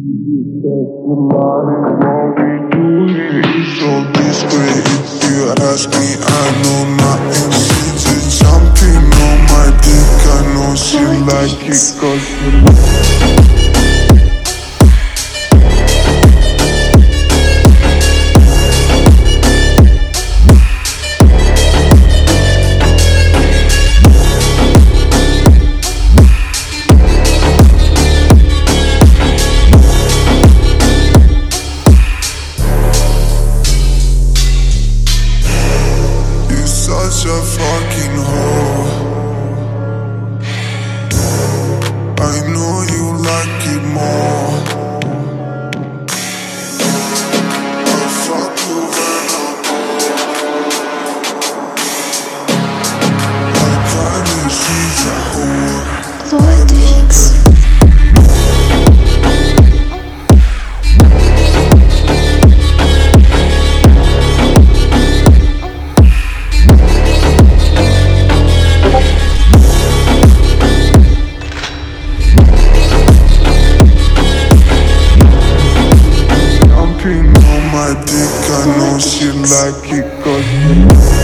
You lying, what we do here is so discreet. If you ask me, I know nothing. She's just jumping on my dick. I know she like it 'cause you're such a fucking hoe. I know you like it more. I fuck you when I'm bored. I promise she's a whore. Vortex. Jumping on my dick, I know she like it 'cause